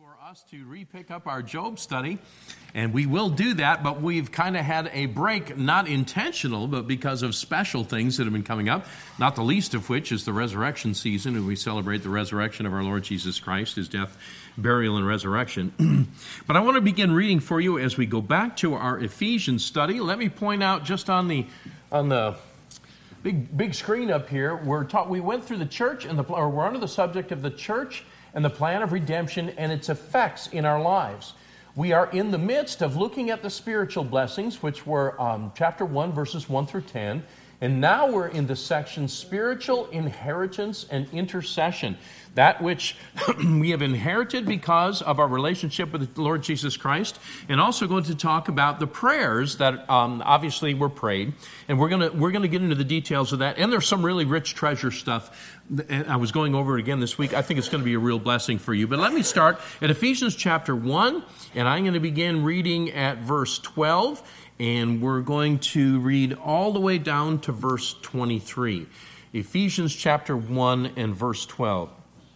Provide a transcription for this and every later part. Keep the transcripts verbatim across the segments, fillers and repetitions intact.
For us to re-pick up our Job study, and we will do that, but we've kind of had a break, not intentional, but because of special things that have been coming up, not the least of which is the resurrection season, and we celebrate the resurrection of our Lord Jesus Christ, his death, burial, and resurrection. But I want to begin reading for you as we go back to our Ephesians study. Let me point out just on the on the big big screen up here, we're taught we went through the church and the or we're under the subject of the church and the plan of redemption and its effects in our lives. We are in the midst of looking at the spiritual blessings, which were um, chapter one, verses one through ten. And now we're in the section spiritual inheritance and intercession. That which we have inherited because of our relationship with the Lord Jesus Christ. And also going to talk about the prayers that um, obviously were prayed. And we're going to we're going to get into the details of that. And there's some really rich treasure stuff. I was going over it again this week. I think it's going to be a real blessing for you. But let me start at Ephesians chapter one. And I'm going to begin reading at verse twelve. And we're going to read all the way down to verse twenty-three. Ephesians chapter one and verse twelve.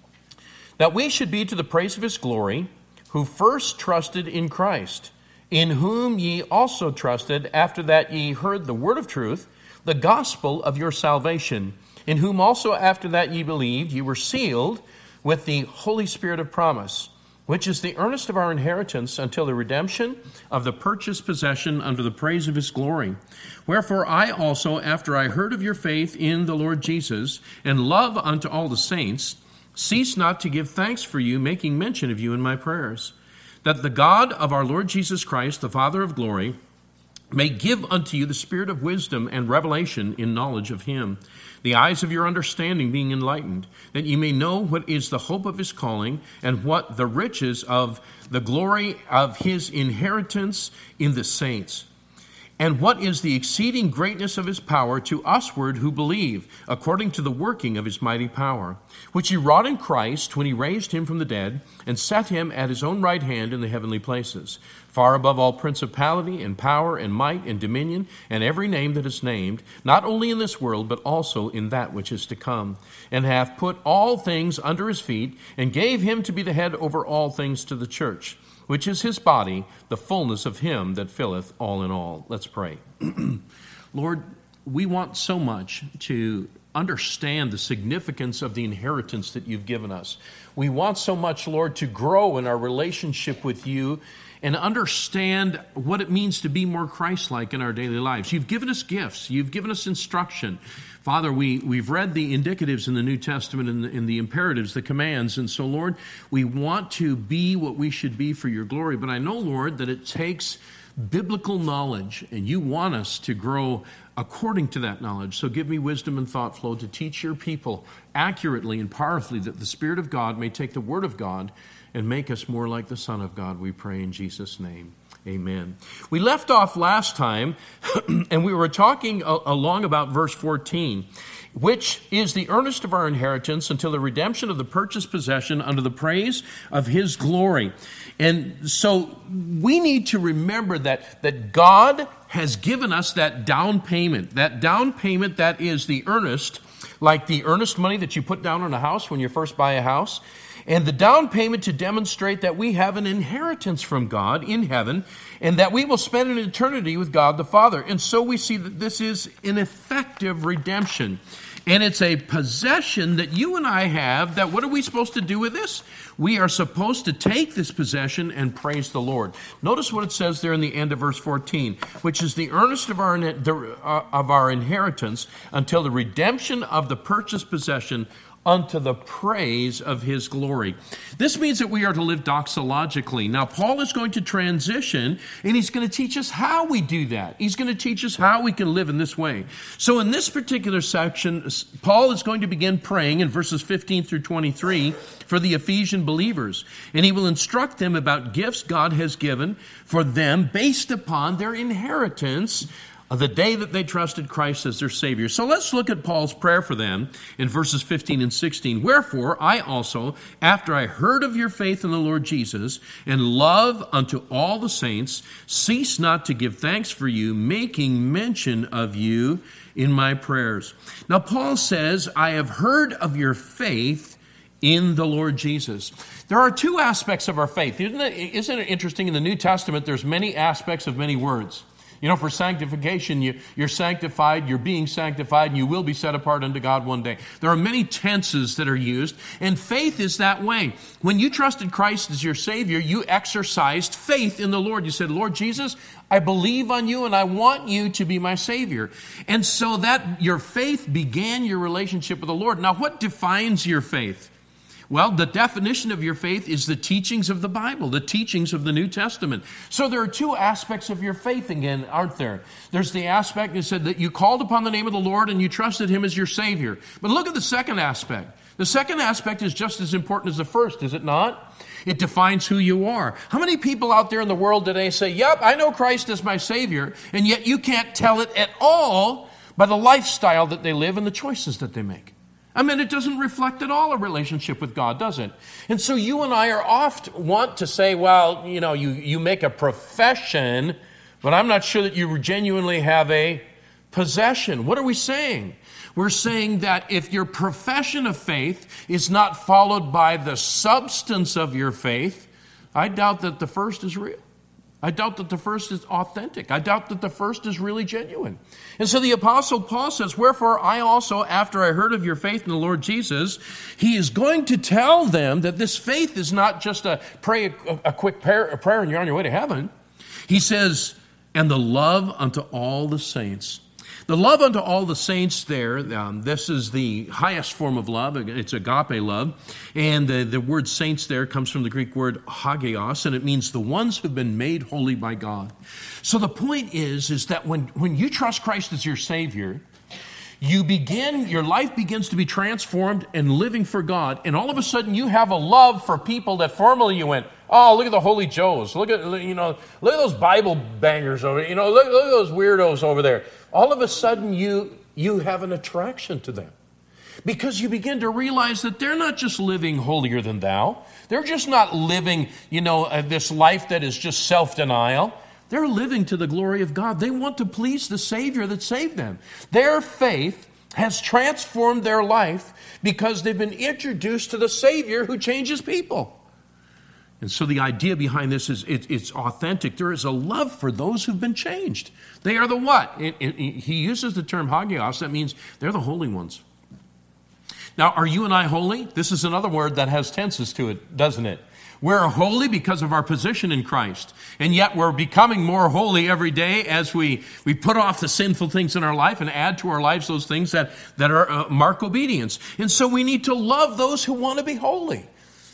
That we should be to the praise of his glory, who first trusted in Christ, in whom ye also trusted, after that ye heard the word of truth, the gospel of your salvation, in whom also after that ye believed, ye were sealed with the Holy Spirit of promise, which is the earnest of our inheritance until the redemption of the purchased possession unto the praise of his glory. Wherefore I also, after I heard of your faith in the Lord Jesus, and love unto all the saints, cease not to give thanks for you, making mention of you in my prayers, that the God of our Lord Jesus Christ, the Father of glory, may give unto you the spirit of wisdom and revelation in knowledge of him, the eyes of your understanding being enlightened, that ye may know what is the hope of his calling, and what the riches of the glory of his inheritance in the saints, and what is the exceeding greatness of his power to usward who believe, according to the working of his mighty power, which he wrought in Christ when he raised him from the dead, and set him at his own right hand in the heavenly places, far above all principality and power and might and dominion, and every name that is named, not only in this world, but also in that which is to come, and hath put all things under his feet, and gave him to be the head over all things to the church, which is his body, the fullness of him that filleth all in all. Let's pray. Lord, we want so much to understand the significance of the inheritance that you've given us. We want so much, Lord, to grow in our relationship with you and understand what it means to be more Christ-like in our daily lives. You've given us gifts. You've given us instruction. Father, we, we've read the indicatives in the New Testament and the, and the imperatives, the commands. And so, Lord, we want to be what we should be for your glory. But I know, Lord, that it takes biblical knowledge, and you want us to grow according to that knowledge. So give me wisdom and thought flow to teach your people accurately and powerfully, that the Spirit of God may take the Word of God and make us more like the Son of God, we pray in Jesus' name. Amen. We left off last time, and we were talking along about verse fourteen, which is the earnest of our inheritance until the redemption of the purchased possession unto the praise of his glory. And so we need to remember that, that God has given us that down payment, that down payment that is the earnest, like the earnest money that you put down on a house when you first buy a house. And the down payment to demonstrate that we have an inheritance from God in heaven, and that we will spend an eternity with God the Father. And so we see that this is an effective redemption. And it's a possession that you and I have, that what are we supposed to do with this? We are supposed to take this possession and praise the Lord. Notice what it says there in the end of verse fourteen, which is the earnest of our, of our inheritance until the redemption of the purchased possession unto the praise of his glory. This means that we are to live doxologically. Now, Paul is going to transition, and he's going to teach us how we do that. He's going to teach us how we can live in this way. So in this particular section, Paul is going to begin praying in verses fifteen through twenty-three for the Ephesian believers. And he will instruct them about gifts God has given for them based upon their inheritance of the day that they trusted Christ as their Savior. So let's look at Paul's prayer for them in verses fifteen and sixteen. Wherefore I also, after I heard of your faith in the Lord Jesus, and love unto all the saints, cease not to give thanks for you, making mention of you in my prayers. Now Paul says, I have heard of your faith in the Lord Jesus. There are two aspects of our faith. Isn't it, isn't it interesting? In the New Testament, there's many aspects of many words. You know, for sanctification, you, you're sanctified, you're being sanctified, and you will be set apart unto God one day. There are many tenses that are used, and faith is that way. When you trusted Christ as your Savior, you exercised faith in the Lord. You said, Lord Jesus, I believe on you, and I want you to be my Savior. And so that your faith began your relationship with the Lord. Now, what defines your faith? Well, the definition of your faith is the teachings of the Bible, the teachings of the New Testament. So there are two aspects of your faith again, aren't there? There's the aspect that said that you called upon the name of the Lord and you trusted him as your Savior. But look at the second aspect. The second aspect is just as important as the first, is it not? It defines who you are. How many people out there in the world today say, yep, I know Christ as my Savior, and yet you can't tell it at all by the lifestyle that they live and the choices that they make? I mean, it doesn't reflect at all a relationship with God, does it? And so you and I are oft want to say, well, you know, you, you make a profession, but I'm not sure that you genuinely have a possession. What are we saying? We're saying that if your profession of faith is not followed by the substance of your faith, I doubt that the first is real. I doubt that the first is authentic. I doubt that the first is really genuine. And so the Apostle Paul says, wherefore I also, after I heard of your faith in the Lord Jesus, he is going to tell them that this faith is not just a pray a, a quick prayer, a prayer and you're on your way to heaven. He says, and the love unto all the saints. The love unto all the saints there, um, this is the highest form of love. It's agape love. And the, the word saints there comes from the Greek word hagios, and it means the ones who've been made holy by God. So the point is, is that when, when you trust Christ as your Savior, you begin, your life begins to be transformed and living for God. And all of a sudden you have a love for people that formerly you went, oh, look at the Holy Joes. Look at, you know, look at those Bible bangers over there. You know, look, look at those weirdos over there. All of a sudden you, you have an attraction to them. Because you begin to realize that they're not just living holier than thou. They're just not living, you know, uh, this life that is just self-denial. They're living to the glory of God. They want to please the Savior that saved them. Their faith has transformed their life because they've been introduced to the Savior who changes people. And so the idea behind this is it, it's authentic. There is a love for those who've been changed. They are the what? It, it, he uses the term hagios. That means they're the holy ones. Now, are you and I holy? This is another word that has tenses to it, doesn't it? We're holy because of our position in Christ. And yet we're becoming more holy every day as we, we put off the sinful things in our life and add to our lives those things that, that are uh, mark obedience. And so we need to love those who want to be holy.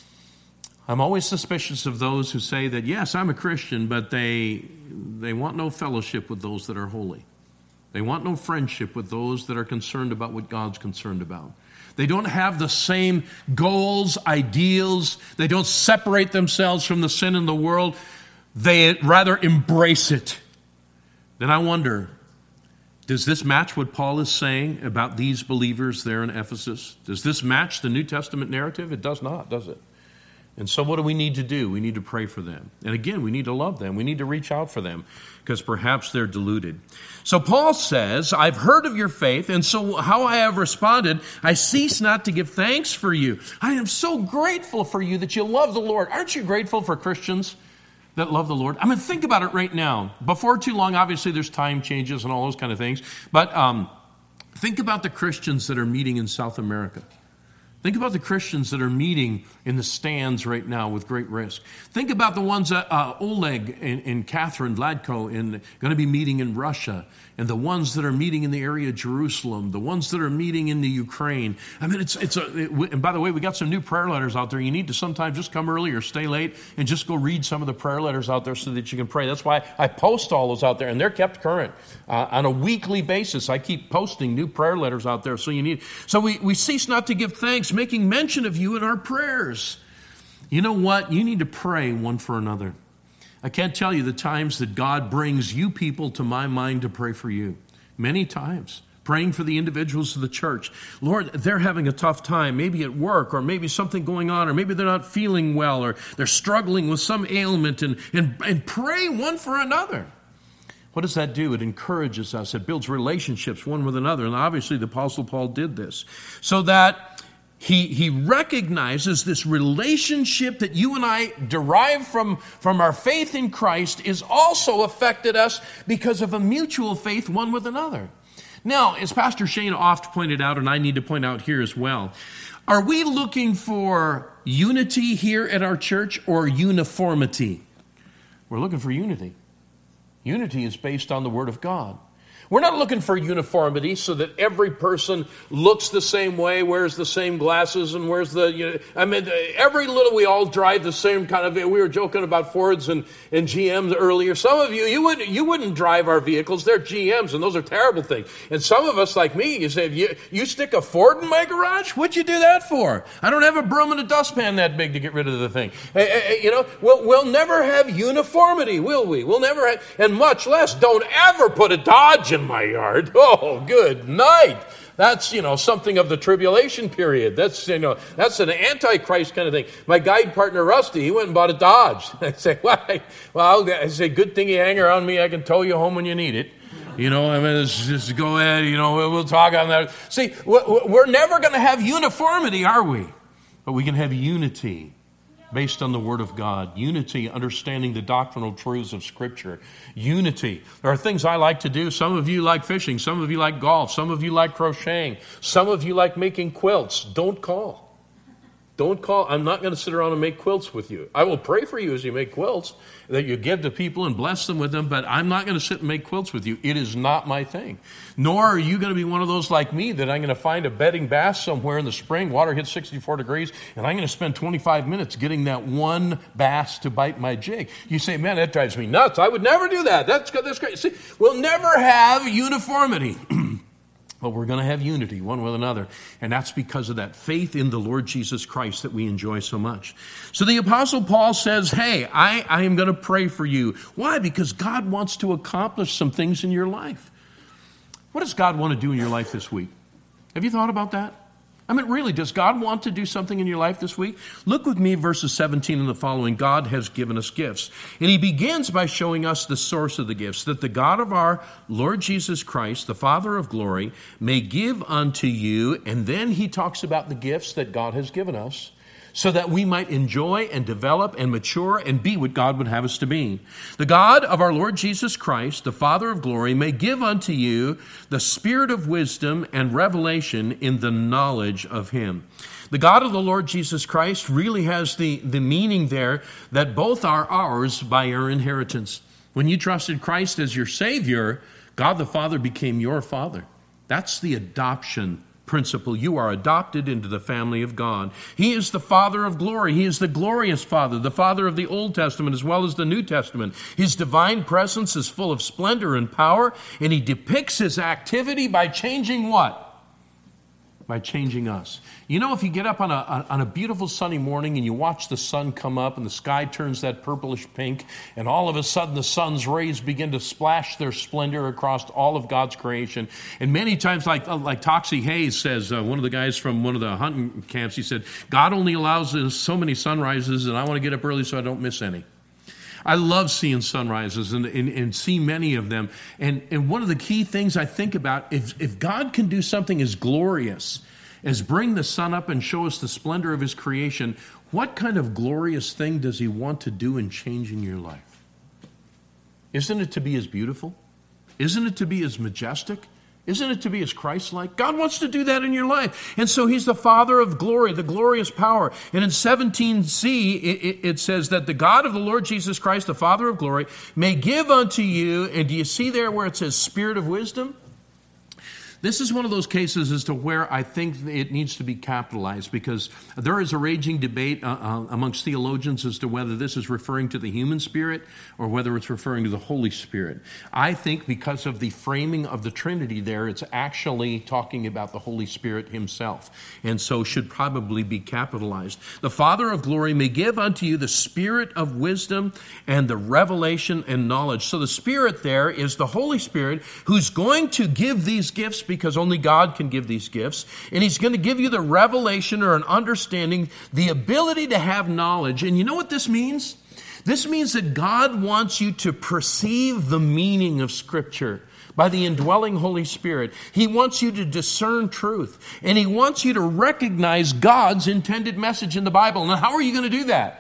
I'm always suspicious of those who say that, yes, I'm a Christian, but they they want no fellowship with those that are holy. They want no friendship with those that are concerned about what God's concerned about. They don't have the same goals, ideals. They don't separate themselves from the sin in the world. They rather embrace it. Then I wonder, does this match what Paul is saying about these believers there in Ephesus? Does this match the New Testament narrative? It does not, does it? And so what do we need to do? We need to pray for them. And again, we need to love them. We need to reach out for them because perhaps they're deluded. So Paul says, I've heard of your faith, and so how I have responded, I cease not to give thanks for you. I am so grateful for you that you love the Lord. Aren't you grateful for Christians that love the Lord? I mean, think about it right now. Before too long, obviously there's time changes and all those kind of things. But um, think about the Christians that are meeting in South America. Think about the Christians that are meeting in the stands right now with great risk. Think about the ones that uh, Oleg and, and Catherine Vladko and going to be meeting in Russia, and the ones that are meeting in the area of Jerusalem, the ones that are meeting in the Ukraine. I mean, it's it's a. It, and by the way, we got some new prayer letters out there. You need to sometimes just come early or stay late and just go read some of the prayer letters out there so that you can pray. That's why I post all those out there, and they're kept current uh, on a weekly basis. I keep posting new prayer letters out there. So you need. So we we cease not to give thanks, making mention of you in our prayers. You know what? You need to pray one for another. I can't tell you the times that God brings you people to my mind to pray for you. Many times. Praying for the individuals of the church. Lord, they're having a tough time, maybe at work, or maybe something going on, or maybe they're not feeling well, or they're struggling with some ailment, and, and, and pray one for another. What does that do? It encourages us. It builds relationships one with another. And obviously the Apostle Paul did this. So that He, he recognizes this relationship that you and I derive from, from our faith in Christ is also affected us because of a mutual faith one with another. Now, as Pastor Shane oft pointed out, and I need to point out here as well, are we looking for unity here at our church or uniformity? We're looking for unity. Unity is based on the Word of God. We're not looking for uniformity so that every person looks the same way, wears the same glasses, and wears the, you know, I mean, every little, we all drive the same kind of, we were joking about Fords and, and G Ms earlier. Some of you, you wouldn't, you wouldn't drive our vehicles. They're G Ms, and those are terrible things. And some of us, like me, you say, you, you stick a Ford in my garage? What'd you do that for? I don't have a broom and a dustpan that big to get rid of the thing. Hey, hey, you know, we'll, we'll never have uniformity, will we? We'll never have, and much less, don't ever put a Dodge in my yard. Oh, good night. That's, you know, something of the tribulation period. That's, you know, that's an antichrist kind of thing. My guide partner, Rusty, he went and bought a Dodge. I say, why? Well, I say, good thing you hang around me. I can tow you home when you need it. You know, I mean, just, just go ahead, you know, we'll talk on that. See, we're never going to have uniformity, are we? But we can have unity based on the Word of God. Unity, understanding the doctrinal truths of Scripture. Unity. There are things I like to do. Some of you like fishing. Some of you like golf. Some of you like crocheting. Some of you like making quilts. Don't call. Don't call. I'm not going to sit around and make quilts with you. I will pray for you as you make quilts, that you give to people and bless them with them, but I'm not going to sit and make quilts with you. It is not my thing. Nor are you going to be one of those like me that I'm going to find a bedding bath somewhere in the spring, water hits sixty-four degrees, and I'm going to spend twenty-five minutes getting that one bass to bite my jig. You say, man, that drives me nuts. I would never do that. That's, that's great. See, we'll never have uniformity. But we're going to have unity one with another. And that's because of that faith in the Lord Jesus Christ that we enjoy so much. So the Apostle Paul says, hey, I, I am going to pray for you. Why? Because God wants to accomplish some things in your life. What does God want to do in your life this week? Have you thought about that? I mean, really, does God want to do something in your life this week? Look with me, verses seventeen and the following. God has given us gifts. And he begins by showing us the source of the gifts, that the God of our Lord Jesus Christ, the Father of glory, may give unto you. And then he talks about the gifts that God has given us, so that we might enjoy and develop and mature and be what God would have us to be. The God of our Lord Jesus Christ, the Father of glory, may give unto you the spirit of wisdom and revelation in the knowledge of him. The God of the Lord Jesus Christ really has the, the meaning there that both are ours by our inheritance. When you trusted Christ as your Savior, God the Father became your Father. That's the adoption principle. You are adopted into the family of God. He is the Father of glory. He is the glorious Father, the Father of the Old Testament as well as the New Testament. His divine presence is full of splendor and power, and he depicts his activity by changing what? By changing us. You know, if you get up on a, on a beautiful sunny morning and you watch the sun come up and the sky turns that purplish pink, and all of a sudden the sun's rays begin to splash their splendor across all of God's creation. And many times, like like Toxie Hayes says, uh, one of the guys from one of the hunting camps, he said, God only allows us so many sunrises, and I want to get up early so I don't miss any. I love seeing sunrises and, and, and see many of them. And, and one of the key things I think about, if, if God can do something as glorious as bring the sun up and show us the splendor of his creation, what kind of glorious thing does he want to do in changing your life? Isn't it to be as beautiful? Isn't it to be as majestic? Isn't it to be as Christ-like? God wants to do that in your life. And so he's the Father of glory, the glorious power. And in seventeen c, it, it says that the God of the Lord Jesus Christ, the Father of glory, may give unto you, and do you see there where it says spirit of wisdom? This is one of those cases as to where I think it needs to be capitalized, because there is a raging debate uh, uh, amongst theologians as to whether this is referring to the human spirit or whether it's referring to the Holy Spirit. I think because of the framing of the Trinity there, it's actually talking about the Holy Spirit himself, and so should probably be capitalized. The Father of glory may give unto you the spirit of wisdom and the revelation and knowledge. So the Spirit there is the Holy Spirit who's going to give these gifts, because only God can give these gifts. And he's going to give you the revelation or an understanding, the ability to have knowledge. And you know what this means? This means that God wants you to perceive the meaning of Scripture. by the indwelling Holy Spirit. He wants you to discern truth, and He wants you to recognize God's intended message in the Bible. Now, how are you going to do that?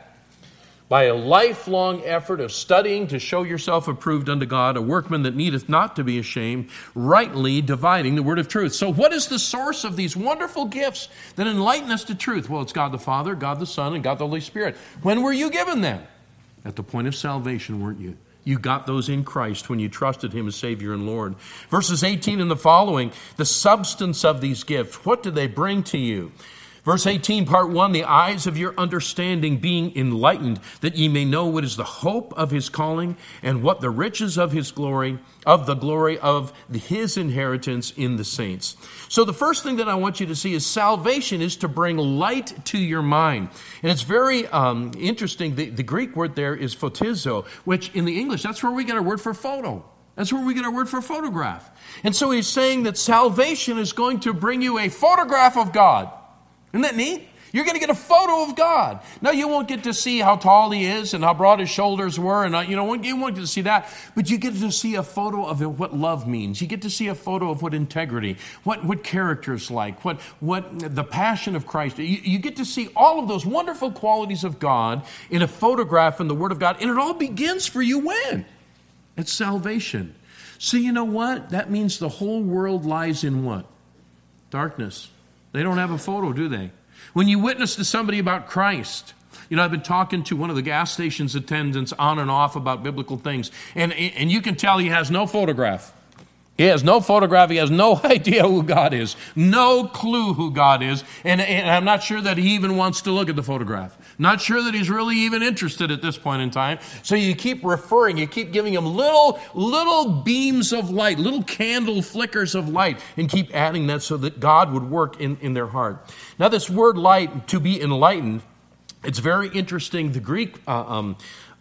By a lifelong effort of studying to show yourself approved unto God, a workman that needeth not to be ashamed, rightly dividing the word of truth. So what is the source of these wonderful gifts that enlighten us to truth? Well, it's God the Father, God the Son, and God the Holy Spirit. When were you given them? At the point of salvation, weren't you? You got those in Christ when you trusted Him as Savior and Lord. Verses eighteen and the following, the substance of these gifts, what do they bring to you? Verse eighteen, part one, the eyes of your understanding being enlightened, that ye may know what is the hope of His calling, and what the riches of His glory, of the glory of His inheritance in the saints. So the first thing that I want you to see is salvation is to bring light to your mind. And it's very um, interesting. The, the Greek word there is photizo, which in the English, that's where we get our word for photo. That's where we get our word for photograph. And so he's saying that salvation is going to bring you a photograph of God. Isn't that neat? You're going to get a photo of God. Now, you won't get to see how tall He is and how broad His shoulders were, and you know, you won't get to see that, but you get to see a photo of what love means. You get to see a photo of what integrity, what, what character is like, what, what the passion of Christ. You, you get to see all of those wonderful qualities of God in a photograph in the Word of God, and it all begins for you when? It's salvation. So you know what? That means the whole world lies in what? Darkness. They don't have a photo, do they? When you witness to somebody about Christ, you know, I've been talking to one of the gas station's attendants on and off about biblical things, and, and you can tell he has no photograph. He has no photograph. He has no idea who God is. No clue who God is. And, and I'm not sure that he even wants to look at the photograph. Not sure that he's really even interested at this point in time. So you keep referring, you keep giving him little, little beams of light, little candle flickers of light, and keep adding that so that God would work in, in their heart. Now this word light, to be enlightened, it's very interesting. The Greek uh, um,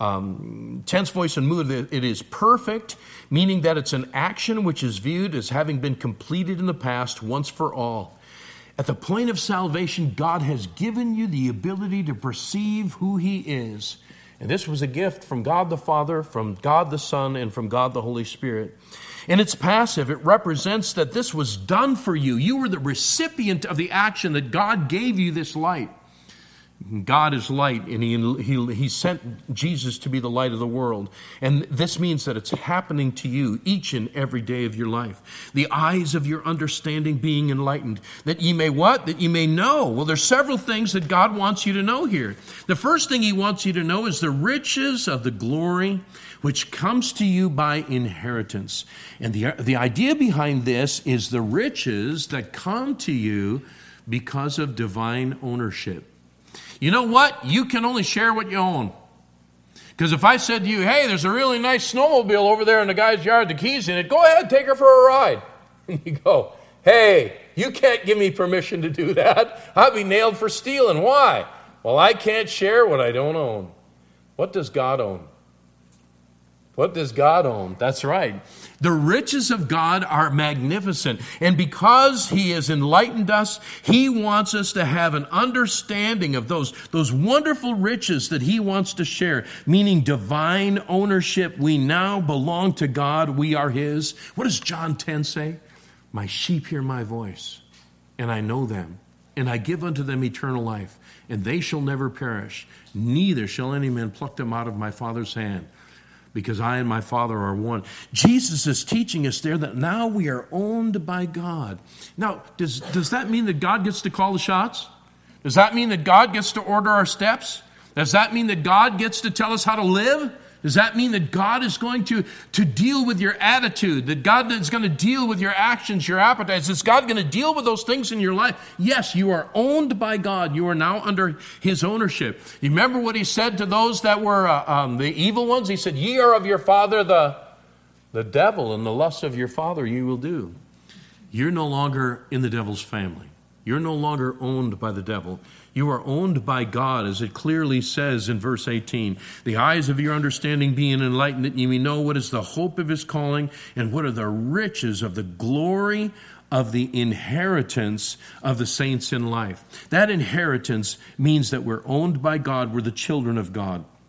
um, tense, voice, and mood, it is perfect, meaning that it's an action which is viewed as having been completed in the past once for all. At the point of salvation, God has given you the ability to perceive who He is. And this was a gift from God the Father, from God the Son, and from God the Holy Spirit. And it's passive. It represents that this was done for you. You were the recipient of the action that God gave you this light. God is light, and he, he, he sent Jesus to be the light of the world. And this means that it's happening to you each and every day of your life. The eyes of your understanding being enlightened. That ye may what? That ye may know. Well, there's several things that God wants you to know here. The first thing He wants you to know is the riches of the glory which comes to you by inheritance. And the, the idea behind this is the riches that come to you because of divine ownership. You know what? You can only share what you own. Because if I said to you, hey, there's a really nice snowmobile over there in the guy's yard, the key's in it, go ahead, take her for a ride. And you go, hey, you can't give me permission to do that. I'll be nailed for stealing. Why? Well, I can't share what I don't own. What does God own? What does God own? That's right. The riches of God are magnificent. And because He has enlightened us, He wants us to have an understanding of those, those wonderful riches that He wants to share, meaning divine ownership. We now belong to God. We are His. What does John ten say? My sheep hear my voice, and I know them, and I give unto them eternal life, and they shall never perish, neither shall any man pluck them out of my Father's hand. Because I and my Father are one. Jesus is teaching us there that now we are owned by God. Now, does, does that mean that God gets to call the shots? Does that mean that God gets to order our steps? Does that mean that God gets to tell us how to live? Does that mean that God is going to, to deal with your attitude? That God is going to deal with your actions, your appetites? Is God going to deal with those things in your life? Yes, you are owned by God. You are now under His ownership. You remember what He said to those that were uh, um, the evil ones? He said, ye are of your father the, the devil, and the lusts of your father you will do. You're no longer in the devil's family. You're no longer owned by the devil. You are owned by God, as it clearly says in verse eighteen. The eyes of your understanding being enlightened, that ye may know what is the hope of His calling, and what are the riches of the glory of the inheritance of the saints in life. That inheritance means that we're owned by God. We're the children of God.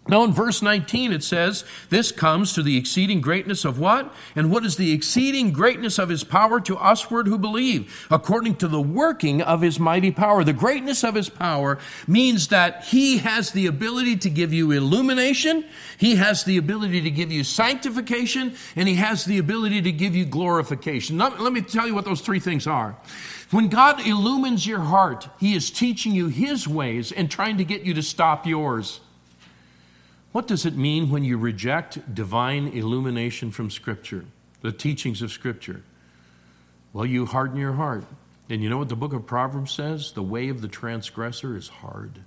Now in verse nineteen it says, this comes to the exceeding greatness of what? And what is the exceeding greatness of his power to usward who believe? According to the working of his mighty power. The greatness of his power means that he has the ability to give you illumination, he has the ability to give you sanctification, and he has the ability to give you glorification. Now, let me tell you what those three things are. When God illumines your heart, he is teaching you his ways and trying to get you to stop yours. What does it mean when you reject divine illumination from Scripture, the teachings of Scripture? Well, you harden your heart. And you know what the book of Proverbs says? The way of the transgressor is hard.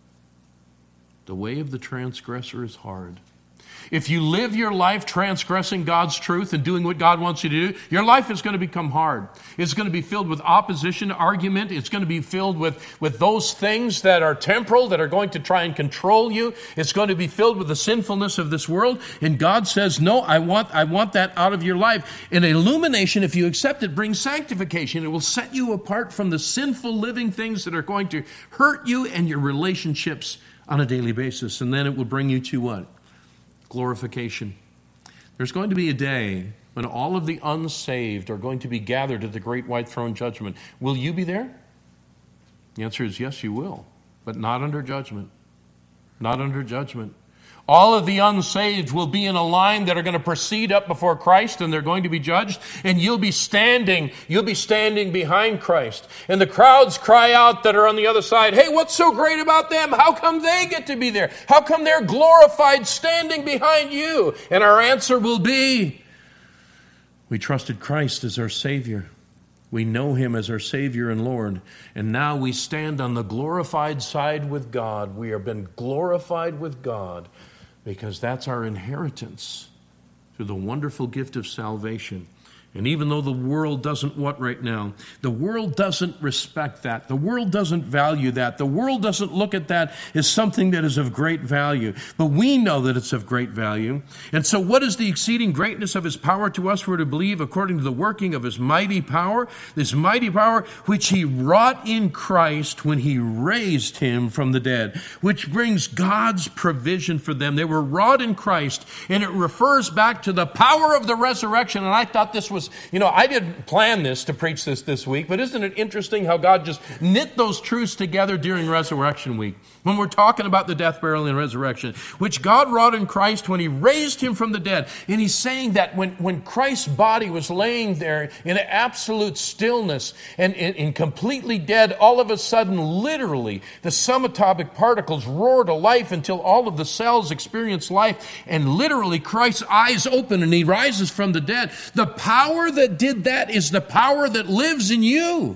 The way of the transgressor is hard. If you live your life transgressing God's truth and doing what God wants you to do, your life is going to become hard. It's going to be filled with opposition, argument. It's going to be filled with, with those things that are temporal, that are going to try and control you. It's going to be filled with the sinfulness of this world. And God says, no, I want, I want that out of your life. And illumination, if you accept it, brings sanctification. It will set you apart from the sinful living things that are going to hurt you and your relationships on a daily basis. And then it will bring you to what? Glorification. There's going to be a day when all of the unsaved are going to be gathered at the great white throne judgment. Will you be there? The answer is yes, you will, but not under judgment. Not under judgment. All of the unsaved will be in a line that are going to proceed up before Christ, and they're going to be judged, and you'll be standing, you'll be standing behind Christ. And the crowds cry out that are on the other side, hey, what's so great about them? How come they get to be there? How come they're glorified standing behind you? And our answer will be, we trusted Christ as our Savior. We know him as our Savior and Lord. And now we stand on the glorified side with God. We have been glorified with God, because that's our inheritance through the wonderful gift of salvation. And even though the world doesn't what right now? The world doesn't respect that. The world doesn't value that. The world doesn't look at that as something that is of great value. But we know that it's of great value. And so what is the exceeding greatness of his power to us who are to believe, according to the working of his mighty power? This mighty power which he wrought in Christ when he raised him from the dead, which brings God's provision for them. They were wrought in Christ, and it refers back to the power of the resurrection. And I thought this was, you know, I didn't plan this to preach this this week, but isn't it interesting how God just knit those truths together during Resurrection Week? When we're talking about the death, burial, and resurrection, which God wrought in Christ when he raised him from the dead. And he's saying that when, when Christ's body was laying there in absolute stillness and in completely dead, all of a sudden, literally, the subatomic particles roar to life until all of the cells experience life. And literally, Christ's eyes open and he rises from the dead. The power that did that is the power that lives in you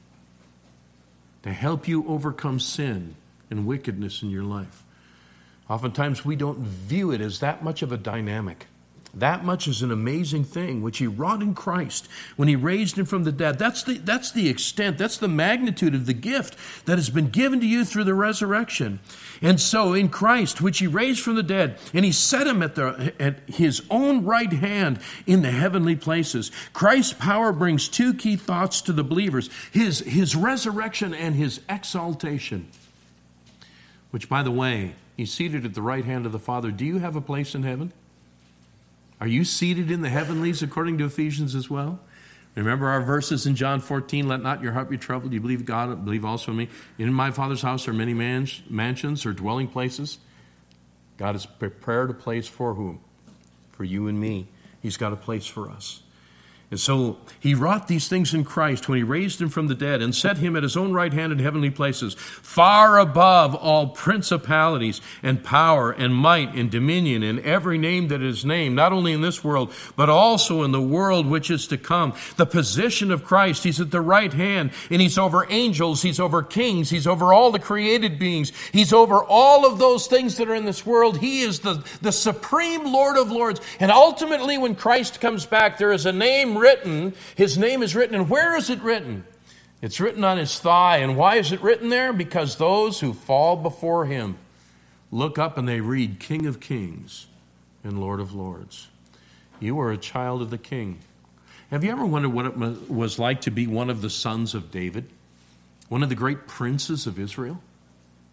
to help you overcome sin and wickedness in your life. Oftentimes we don't view it as that much of a dynamic. That much is an amazing thing, which he wrought in Christ when he raised him from the dead. That's the, that's the extent, that's the magnitude of the gift that has been given to you through the resurrection. And so in Christ, which he raised from the dead, and he set him at, the, at his own right hand in the heavenly places. Christ's power brings two key thoughts to the believers: his, his resurrection and his exaltation. Which, by the way, he's seated at the right hand of the Father. Do you have a place in heaven? Are you seated in the heavenlies according to Ephesians as well? Remember our verses in John fourteen, let not your heart be troubled. You believe God, believe also in me. In my Father's house are many mans- mansions or dwelling places. God has prepared a place for whom? For you and me. He's got a place for us. And so he wrought these things in Christ when he raised him from the dead and set him at his own right hand in heavenly places, far above all principalities and power and might and dominion and every name that is named, not only in this world, but also in the world which is to come. The position of Christ, he's at the right hand, and he's over angels, he's over kings, he's over all the created beings, he's over all of those things that are in this world. He is the, the supreme Lord of Lords. And ultimately, when Christ comes back, there is a name written. His name is written. And where is it written? It's written on his thigh. And why is it written there? Because those who fall before him look up and they read King of Kings and Lord of Lords. You are a child of the King. Have you ever wondered what it was like to be one of the sons of David? One of the great princes of Israel?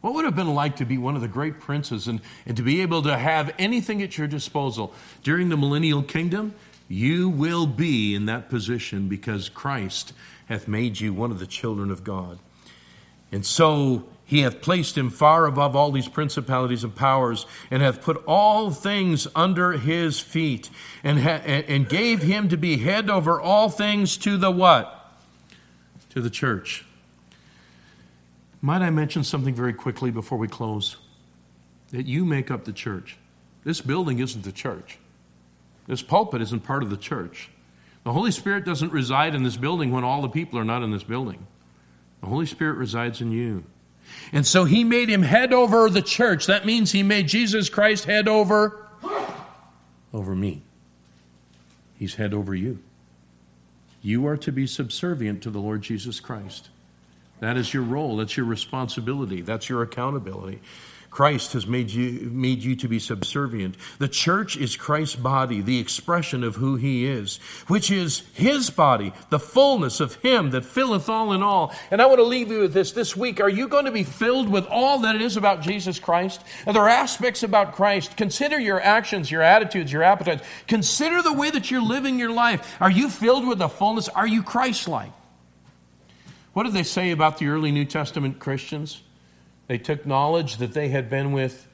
What would it have been like to be one of the great princes and, and to be able to have anything at your disposal during the millennial kingdom? You will be in that position because Christ hath made you one of the children of God. And so he hath placed him far above all these principalities and powers, and hath put all things under his feet, and, ha- and gave him to be head over all things to the what? To the church. Might I mention something very quickly before we close? That you make up the church. This building isn't the church. This pulpit isn't part of the church. The Holy Spirit doesn't reside in this building when all the people are not in this building. The Holy Spirit resides in you. And so he made him head over the church. That means he made Jesus Christ head over, over me. He's head over you. You are to be subservient to the Lord Jesus Christ. That is your role. That's your responsibility. That's your accountability. Christ has made you, made you to be subservient. The church is Christ's body, the expression of who he is, which is his body, the fullness of him that filleth all in all. And I want to leave you with this this week. Are you going to be filled with all that it is about Jesus Christ? Are there aspects about Christ? Consider your actions, your attitudes, your appetites. Consider the way that you're living your life. Are you filled with the fullness? Are you Christ-like? What did they say about the early New Testament Christians? They took knowledge that they had been with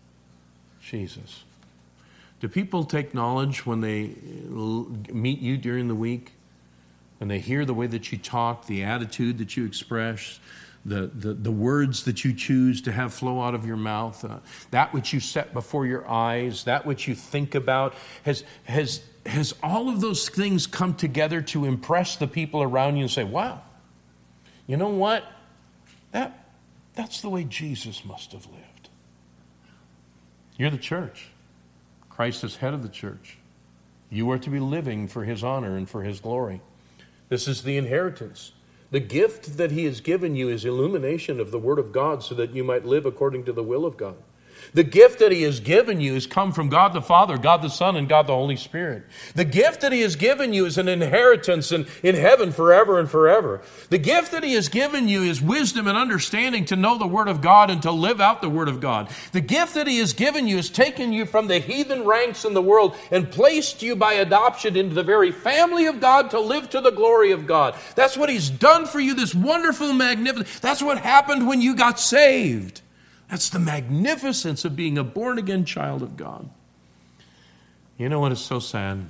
Jesus. Do people take knowledge when they meet you during the week? When they hear the way that you talk, the attitude that you express, the, the, the words that you choose to have flow out of your mouth, uh, that which you set before your eyes, that which you think about, has, has, has all of those things come together to impress the people around you and say, wow, you know what? That That's the way Jesus must have lived. You're the church. Christ is head of the church. You are to be living for his honor and for his glory. This is the inheritance. The gift that he has given you is illumination of the Word of God so that you might live according to the will of God. The gift that he has given you has come from God the Father, God the Son, and God the Holy Spirit. The gift that he has given you is an inheritance in, in heaven forever and forever. The gift that he has given you is wisdom and understanding to know the Word of God and to live out the Word of God. The gift that he has given you has taken you from the heathen ranks in the world and placed you by adoption into the very family of God to live to the glory of God. That's what he's done for you, this wonderful, magnificent. That's what happened when you got saved. That's the magnificence of being a born-again child of God. You know what is so sad?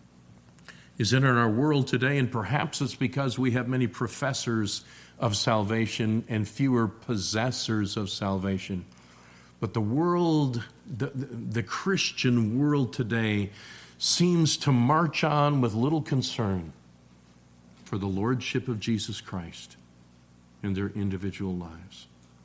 Is that in our world today, and perhaps it's because we have many professors of salvation and fewer possessors of salvation, but the world, the, the, the Christian world today seems to march on with little concern for the lordship of Jesus Christ in their individual lives.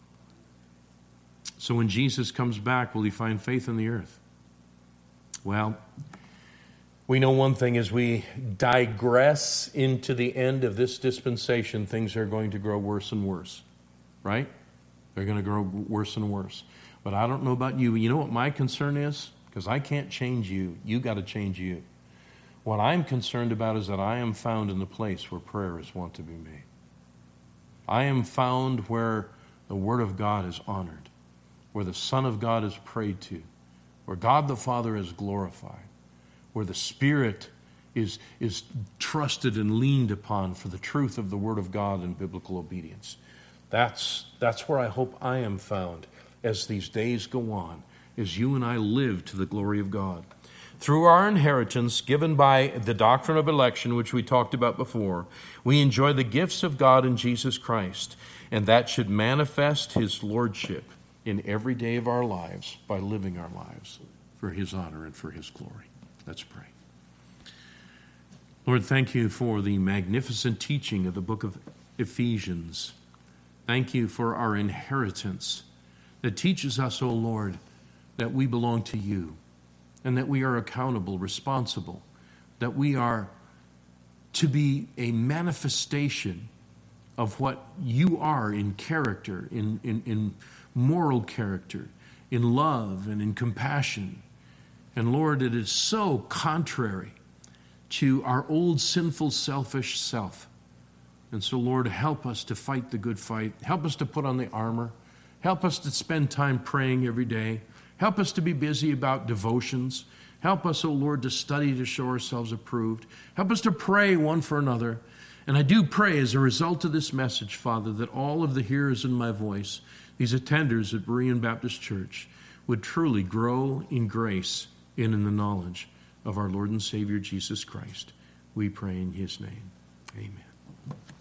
So when Jesus comes back, will he find faith in the earth? Well, we know one thing: as we digress into the end of this dispensation, things are going to grow worse and worse, right? They're going to grow worse and worse. But I don't know about you. You know what my concern is? Because I can't change you. You got to change you. What I'm concerned about is that I am found in the place where prayer is wont to be made. I am found where the Word of God is honored, where the Son of God is prayed to, where God the Father is glorified, where the Spirit is, is trusted and leaned upon for the truth of the Word of God and biblical obedience. That's, that's where I hope I am found as these days go on, as you and I live to the glory of God. Through our inheritance given by the doctrine of election, which we talked about before, we enjoy the gifts of God in Jesus Christ, and that should manifest his lordship in every day of our lives by living our lives for his honor and for his glory. Let's pray. Lord, thank you for the magnificent teaching of the book of Ephesians. Thank you for our inheritance that teaches us, O Lord, that we belong to you and that we are accountable, responsible, that we are to be a manifestation of what you are in character, in, in, in moral character, in love and in compassion. And Lord, it is so contrary to our old sinful, selfish self. And so, Lord, help us to fight the good fight. Help us to put on the armor. Help us to spend time praying every day. Help us to be busy about devotions. Help us, O Lord, to study to show ourselves approved. Help us to pray one for another. And I do pray as a result of this message, Father, that all of the hearers in my voice, these attenders at Berean Baptist Church, would truly grow in grace and in the knowledge of our Lord and Savior Jesus Christ. We pray in his name. Amen.